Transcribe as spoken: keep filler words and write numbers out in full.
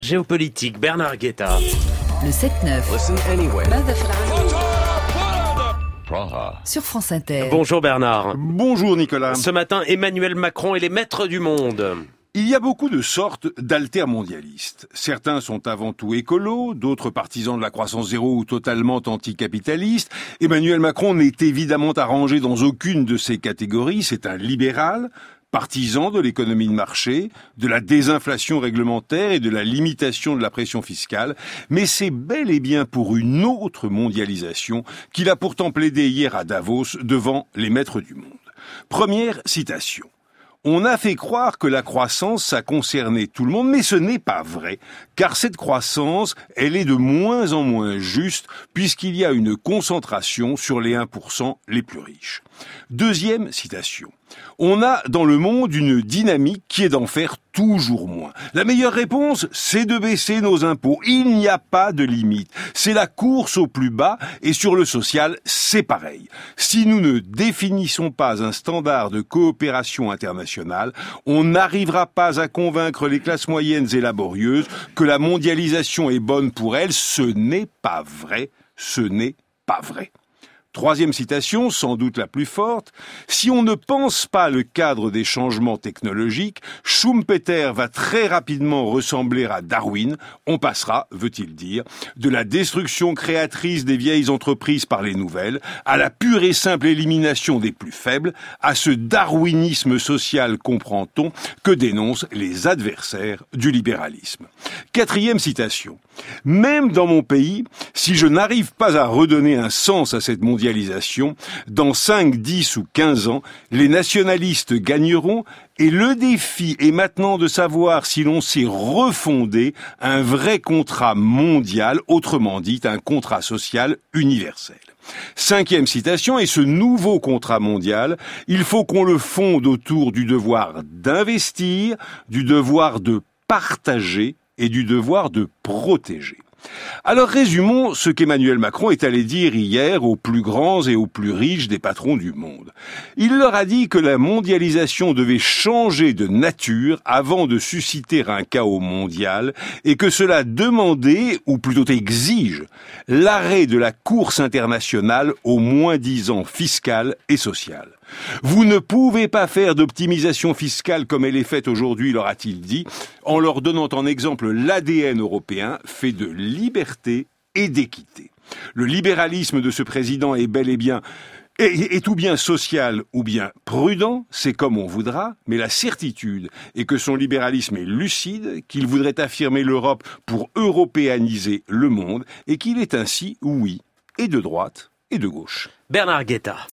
Géopolitique, Bernard Guetta. Le sept neuf. Listen anyway. Sur France Inter. Bonjour Bernard. Bonjour Nicolas. Ce matin, Emmanuel Macron et les maîtres du monde. Il y a beaucoup de sortes d'altermondialistes. Certains sont avant tout écolos, d'autres partisans de la croissance zéro ou totalement anticapitalistes. Emmanuel Macron n'est évidemment arrangé dans aucune de ces catégories. C'est un libéral, partisan de l'économie de marché, de la désinflation réglementaire et de la limitation de la pression fiscale. Mais c'est bel et bien pour une autre mondialisation qu'il a pourtant plaidé hier à Davos devant les maîtres du monde. Première citation. On a fait croire que la croissance, ça concernait tout le monde, mais ce n'est pas vrai, car cette croissance, elle est de moins en moins juste, puisqu'il y a une concentration sur les un pour cent les plus riches. Deuxième citation. On a dans le monde une dynamique qui est d'en faire toujours moins. La meilleure réponse, c'est de baisser nos impôts. Il n'y a pas de limite. C'est la course au plus bas et sur le social, c'est pareil. Si nous ne définissons pas un standard de coopération internationale, on n'arrivera pas à convaincre les classes moyennes et laborieuses que la mondialisation est bonne pour elles. Ce n'est pas vrai. Ce n'est pas vrai. Troisième citation, sans doute la plus forte. Si on ne pense pas le cadre des changements technologiques, Schumpeter va très rapidement ressembler à Darwin. On passera, veut-il dire, de la destruction créatrice des vieilles entreprises par les nouvelles, à la pure et simple élimination des plus faibles, à ce darwinisme social, comprend-on, que dénoncent les adversaires du libéralisme. Quatrième citation. Même dans mon pays, si je n'arrive pas à redonner un sens à cette mondialisation, dans cinq, dix ou quinze ans, les nationalistes gagneront et le défi est maintenant de savoir si l'on sait refonder un vrai contrat mondial, autrement dit un contrat social universel. Cinquième citation, et ce nouveau contrat mondial, il faut qu'on le fonde autour du devoir d'investir, du devoir de partager et du devoir de protéger. Alors résumons ce qu'Emmanuel Macron est allé dire hier aux plus grands et aux plus riches des patrons du monde. Il leur a dit que la mondialisation devait changer de nature avant de susciter un chaos mondial et que cela demandait, ou plutôt exige, l'arrêt de la course internationale au moins-disant fiscal et social. Vous ne pouvez pas faire d'optimisation fiscale comme elle est faite aujourd'hui, leur a-t-il dit, en leur donnant en exemple l'A D N européen fait de liberté et d'équité. Le libéralisme de ce président est bel et bien est, est ou bien social ou bien prudent, c'est comme on voudra, mais la certitude est que son libéralisme est lucide, qu'il voudrait affirmer l'Europe pour européaniser le monde et qu'il est ainsi, oui, et de droite et de gauche. Bernard Guetta.